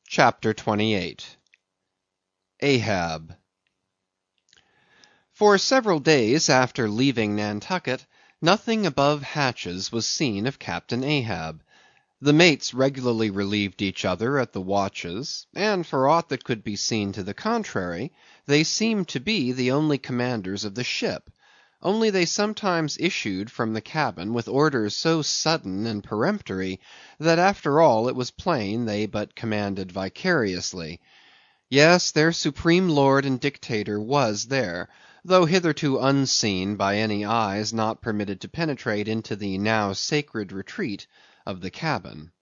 CHAPTER 28 Ahab For several days after leaving Nantucket, nothing above hatches was seen of Captain Ahab. The mates regularly relieved each other at the watches, and for aught that could be seen to the contrary, they seemed to be the only commanders of the ship; only they sometimes issued from the cabin with orders so sudden and peremptory, that after all it was plain they but commanded vicariously. Yes, their supreme lord and dictator was there, though hitherto unseen by any eyes not permitted to penetrate into the now sacred retreat of the cabin.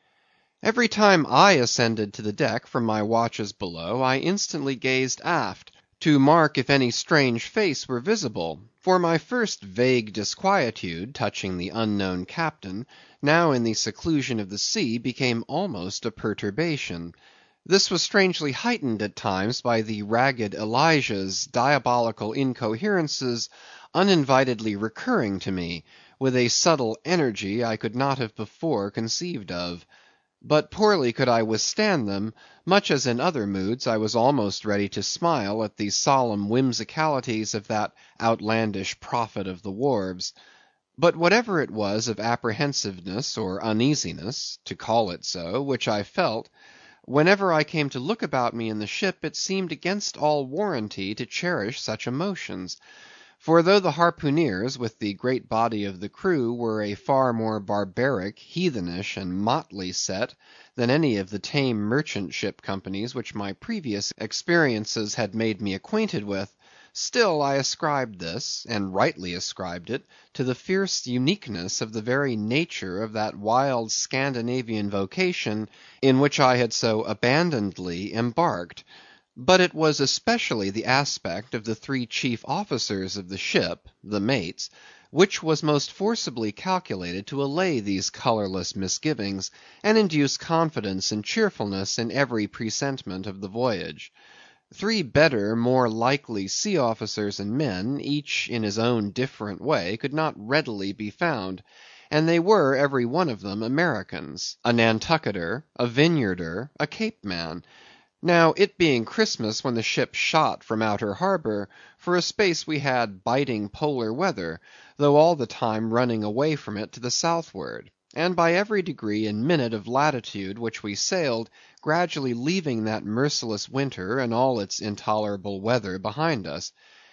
Every time I ascended to the deck from my watches below, I instantly gazed aft, to mark if any strange face were visible; for my first vague disquietude touching the unknown captain, now in the seclusion of the sea, became almost a perturbation. This was strangely heightened at times by the ragged Elijah's diabolical incoherences uninvitedly recurring to me, with a subtle energy I could not have before conceived of. But poorly could I withstand them, much as in other moods I was almost ready to smile at the solemn whimsicalities of that outlandish prophet of the wharves. But whatever it was of apprehensiveness or uneasiness (to call it so) which I felt, whenever I came to look about me in the ship, it seemed against all warranty to cherish such emotions. For though the harpooneers, with the great body of the crew, were a far more barbaric, heathenish, and motley set than any of the tame merchant ship companies which my previous experiences had made me acquainted with, still I ascribed this, and rightly ascribed it, to the fierce uniqueness of the very nature of that wild Scandinavian vocation in which I had so abandonedly embarked. But it was especially the aspect of the three chief officers of the ship, the mates, which was most forcibly calculated to allay these colorless misgivings, and induce confidence and cheerfulness in every presentment of the voyage. Three better, more likely sea officers and men, each in his own different way, could not readily be found; and they were, every one of them, Americans; a Nantucketer, a Vineyarder, a Cape man. Now, it being Christmas when the ship shot from Outer Harbor, for a space we had biting polar weather, though all the time running away from it to the southward; and by every degree and minute of latitude which we sailed, gradually leaving that merciless winter and all its intolerable weather behind us.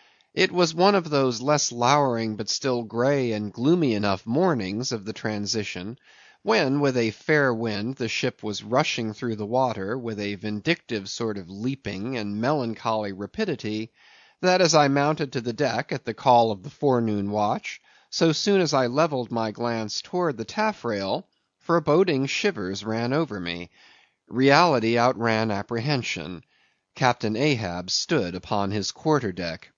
It was one of those less lowering but still grey and gloomy enough mornings of the transition, when with a fair wind the ship was rushing through the water with a vindictive sort of leaping and melancholy rapidity, that as I mounted to the deck at the call of the forenoon watch, so soon as I levelled my glance towards the taffrail, foreboding shivers ran over me. Reality outran apprehension. Captain Ahab stood upon his quarter deck.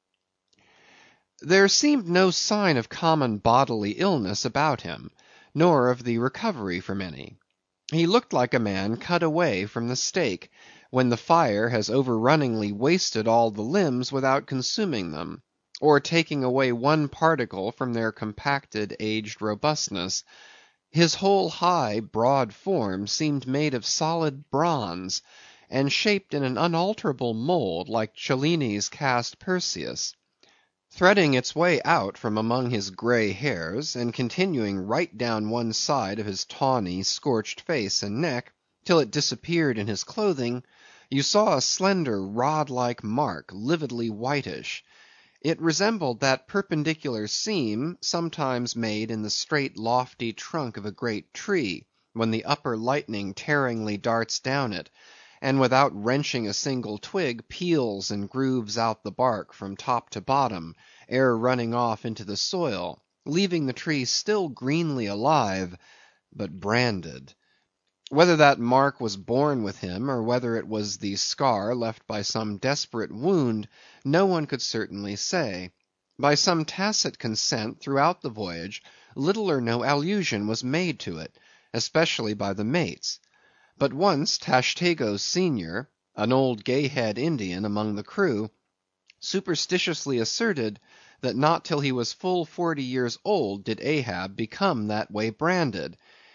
There seemed no sign of common bodily illness about him, nor of the recovery from any. He looked like a man cut away from the stake, when the fire has overrunningly wasted all the limbs without consuming them, or taking away one particle from their compacted, aged robustness. His whole high, broad form seemed made of solid bronze, and shaped in an unalterable mould like Cellini's cast Perseus. Threading its way out from among his grey hairs, and continuing right down one side of his tawny, scorched face and neck, till it disappeared in his clothing, you saw a slender rod‐like mark, lividly whitish. It resembled that perpendicular seam sometimes made in the straight lofty trunk of a great tree, when the upper lightning tearingly darts down it, and without wrenching a single twig, peels and grooves out the bark from top to bottom, ere running off into the soil, leaving the tree still greenly alive, but branded. Whether that mark was born with him, or whether it was the scar left by some desperate wound, no one could certainly say. By some tacit consent throughout the voyage, little or no allusion was made to it, especially by the mates. But once Tashtego senior, an old Gay Head Indian among the crew, superstitiously asserted that not till he was full 40 years old did Ahab become that way branded,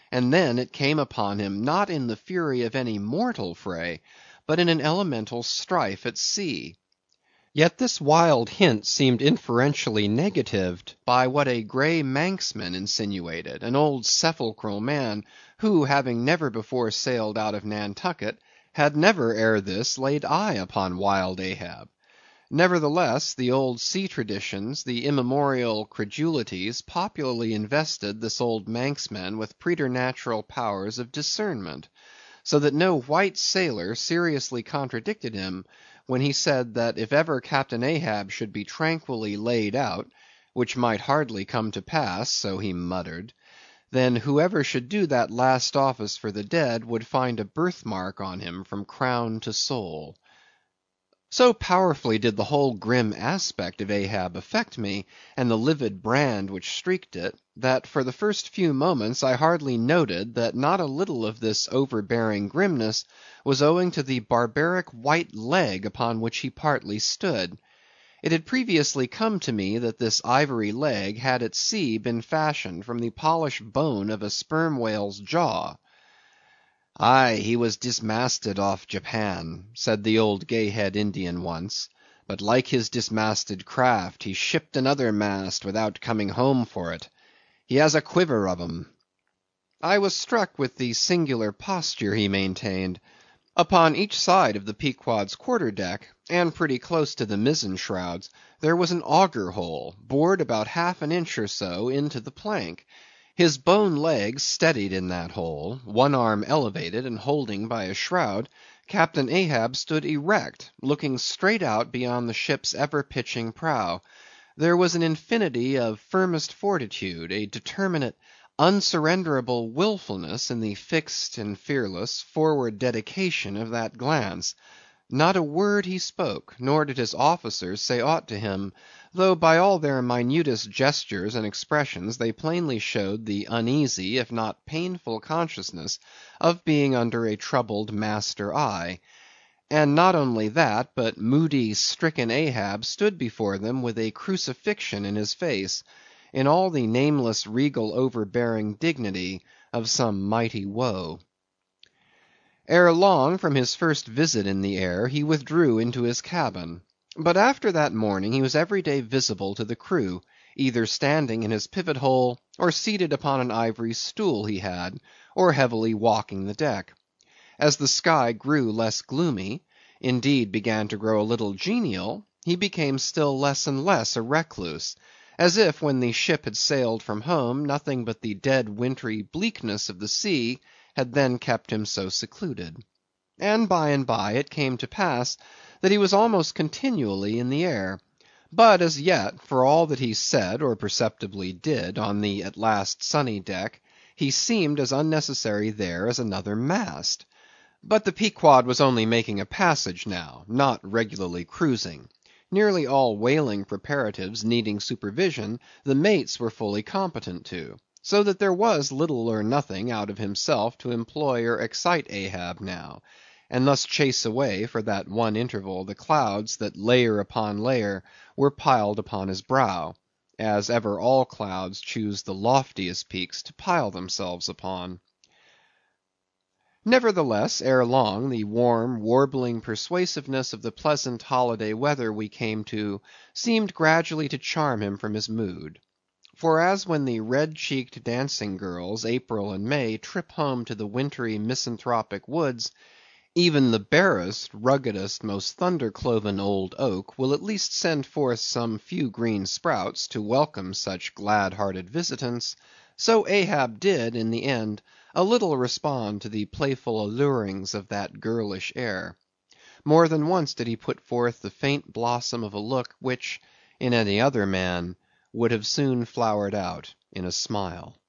and then it came upon him not in the fury of any mortal fray, but in an elemental strife at sea. Yet this wild hint seemed inferentially negatived by what a grey Manxman insinuated, an old sepulchral man, who having never before sailed out of Nantucket, had never ere this laid eye upon wild Ahab. Nevertheless, the old sea traditions, the immemorial credulities, popularly invested this old Manxman with preternatural powers of discernment, so that no white sailor seriously contradicted him when he said that if ever Captain Ahab should be tranquilly laid out, which might hardly come to pass, so he muttered, then whoever should do that last office for the dead would find a birthmark on him from crown to sole. So powerfully did the whole grim aspect of Ahab affect me, and the livid brand which streaked it, that for the first few moments I hardly noted that not a little of this overbearing grimness was owing to the barbaric white leg upon which he partly stood. It had previously come to me that this ivory leg had at sea been fashioned from the polished bone of a sperm whale's jaw. "Aye, he was dismasted off Japan," said the old Gay Head Indian once, "but like his dismasted craft, he shipped another mast without coming home for it. He has a quiver of 'em." I was struck with the singular posture he maintained. Upon each side of the Pequod's quarter deck, and pretty close to the mizzen shrouds, there was an auger hole, bored about half an inch or so into the plank. His bone legs steadied in that hole, one arm elevated and holding by a shroud, Captain Ahab stood erect, looking straight out beyond the ship's ever pitching prow. There was an infinity of firmest fortitude, a determinate, unsurrenderable willfulness in the fixed and fearless, forward dedication of that glance. Not a word he spoke, nor did his officers say aught to him, though by all their minutest gestures and expressions they plainly showed the uneasy, if not painful consciousness of being under a troubled master eye. And not only that, but moody, stricken Ahab stood before them with a crucifixion in his face, in all the nameless, regal, overbearing dignity of some mighty woe. Ere long from his first visit in the air, he withdrew into his cabin. But after that morning he was every day visible to the crew, either standing in his pivot hole, or seated upon an ivory stool he had, or heavily walking the deck. As the sky grew less gloomy, indeed began to grow a little genial, he became still less and less a recluse, as if when the ship had sailed from home, nothing but the dead wintry bleakness of the sea had then kept him so secluded. And by it came to pass that he was almost continually in the air. But as yet, for all that he said or perceptibly did on the at last sunny deck, he seemed as unnecessary there as another mast. But the Pequod was only making a passage now, not regularly cruising. Nearly all whaling preparatives needing supervision, the mates were fully competent to; so that there was little or nothing out of himself to employ or excite Ahab now, and thus chase away for that one interval the clouds that layer upon layer were piled upon his brow, as ever all clouds choose the loftiest peaks to pile themselves upon. Nevertheless, ere long, the warm, warbling persuasiveness of the pleasant holiday weather we came to, seemed gradually to charm him from his mood. For as when the red‐cheeked dancing girls, April and May, trip home to the wintry misanthropic woods, even the barest, ruggedest, most thunder‐cloven old oak will at least send forth some few green sprouts to welcome such glad‐hearted visitants, so Ahab did, in the end, a little respond to the playful allurings of that girlish air. More than once did he put forth the faint blossom of a look, which, in any other man, would have soon flowered out in a smile.